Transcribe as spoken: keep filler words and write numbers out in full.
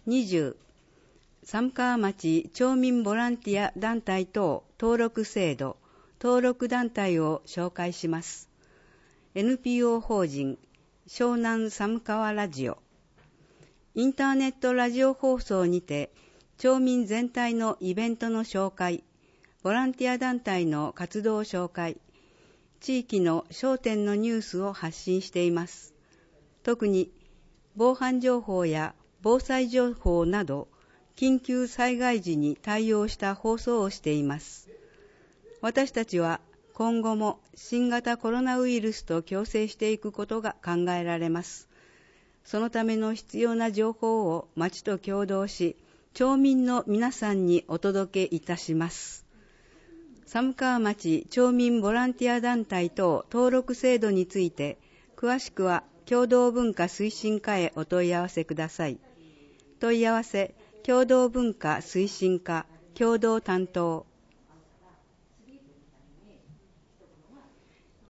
にじゅう、寒川町町民ボランティア団体等登録制度、登録団体を紹介します。エヌピーオー 法人湘南寒川ラジオ。インターネットラジオ放送にて、町民全体のイベントの紹介、ボランティア団体の活動紹介、地域の商店のニュースを発信しています。特に防犯情報や防災情報など、緊急災害時に対応した放送をしています。私たちは今後も新型コロナウイルスと共生していくことが考えられます。そのための必要な情報を町と協働し、町民の皆さんにお届けいたします。寒川町町民ボランティア団体等登録制度について、詳しくは共同文化推進課へお問い合わせください。問い合わせ、共同文化推進課、共同担当